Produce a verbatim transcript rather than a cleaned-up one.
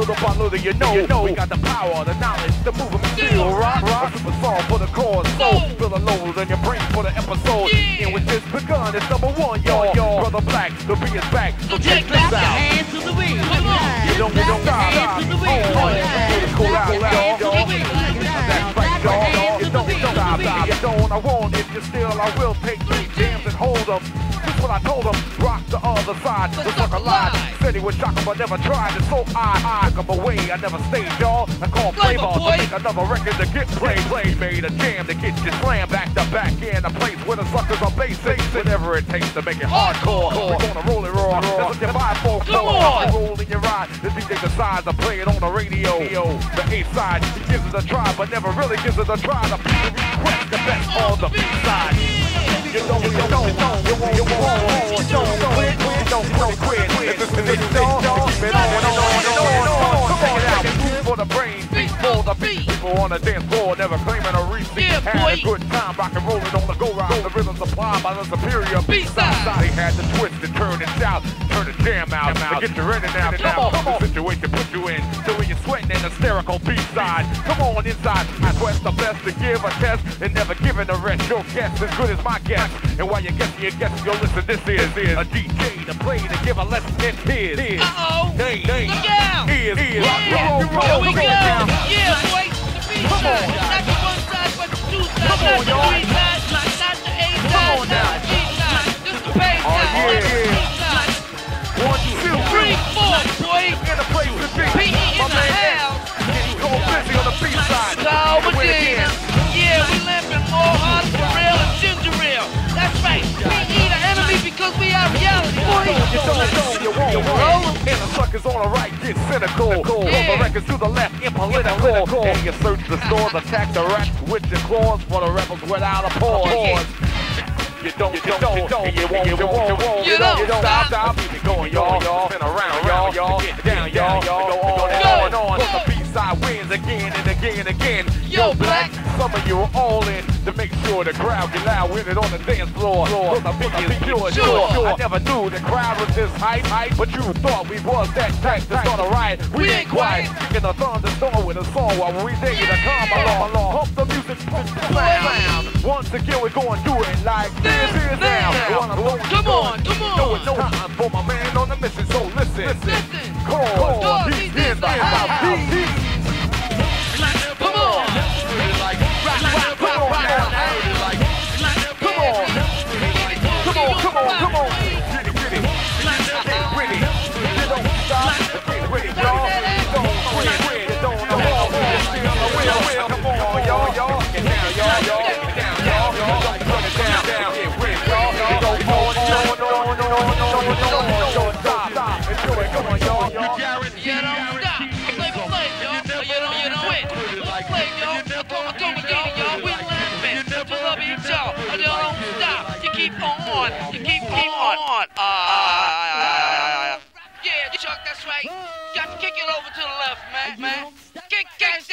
Little by little, you know, you know, we got the power, the knowledge, the movement, feel rock, rock. A super song for the cause, soul, feel the lows in your brain for the episode. And with this begun, it's number one, y'all, y'all. Brother Black, the beat is back, so check this out. Hands to the wind. Come on. You don't, you don't stop, stop. Hands to the wind. Oh, yeah, cool out, y'all. That's right, y'all. You don't, you don't stop, stop. You don't, I won't, if you still, I will take three jams and hold them. Just what I told them, rock the other side, the sucker lied. Said he would shock him, but never tried. It's so I, I took him away, I never stayed, y'all. I called Flavor to make another record to get played. Played, made a jam to get you slammed back to back in a place where the suckers are basic. Whatever it takes to make it hardcore. We're gonna roll it raw. That's what you buy for. Come on, roll in your ride. The D J decides to play it on the radio. The A side, he gives it a try, but never really gives it a try. The request the best on the B side. You don't, you don't, you don't, you won't, you won't, you don't quit, you don't quit, quit. If it's this on, keep it on and on and on and on. Come on out, food for the brain, beat for the beat. People on the dance floor never claiming a receipt. Had a good time, rock and rolling on the go-round. The rhythm supplied by the superior B-side. They had to twist and turn and shout, turn the jam out, and get you ready now. Come on, come on. The situation put you in, so when you're sweating an hysterical B-side. Come on inside, I quest the best to give a test, and never giving the rest. Your guess as good as my guess. And while you're guessing, you're guessing, yo, listen, this is, is a D J to play to give a lesson in his, his, Uh-oh. name, name, Look out. is, is, rock, Yeah, roll, here roll, we roll, go. down. Yeah, boy. The B Come side. on. Not the one side, but the two sides. Come on, not the y'all. three sides, not, not the A Come side, on not now. the G side. Just the bass Oh, side, yeah, not the yeah. C side. One, two, Three, four, boy. in the place to be. P E in My the man house. X, getting cold busy on the B-side. So we Win did. again. Yeah, we limping more hard for real and ginger ale. That's right. P E the enemy because we are reality, boy. You don't know, you won't, you won't. And the suckers on the right get cynical. Roll the records to the left, impolitical. And you search the stores, attack the racks with your claws for the rebels without a pause. You don't, you don't, you don't, you won't, you won't, you won't, You don't you don't stop, stop, keep it going, y'all, y'all, spin around, y'all, y'all, get down, y'all, y'all, go on and on and on. Cause the B-side wins again and again and again. Yo, Black. Some of you are all in to make sure the crowd get loud with it on the dance floor. Cause the beat is pure, Sure. sure. I never knew the crowd was this hype, hype, but you thought we was that type to start a riot. We ain't quiet, kicking a thunderstorm with a song while we dig it a calm along, along. Pump the music, pump the sound. Once again, we're gonna do it like this is now. Come on, come on. No, it's no time for my man on the mission, so listen. Listen. Cause Cause he's he's in the house. Come on. Rock, rock, rock, rock now. Come on. Come on, come on, come on. Get it, get it. Get ready. You don't stop. Get ready, y'all. Don't quit, quit. You don't know all this. Still a will, will. Come on, y'all, y'all. Get down, y'all, y'all. Get down, y'all, y'all. Don't put it down, down. Get ready, y'all. You go on, on, on, on, on, on, on, on. Don't stop, stop. Enjoy it. Come on, y'all. You don't stop. Play for play, y'all. You don't, you don't quit. Play, y'all. I come, I come again, y'all. We laughing. Just love each y'all. You don't stop. You keep on. You keep on. Uh, yeah, Chuck, that's right. Got to kick it over to the left, man. Man, kick, kick.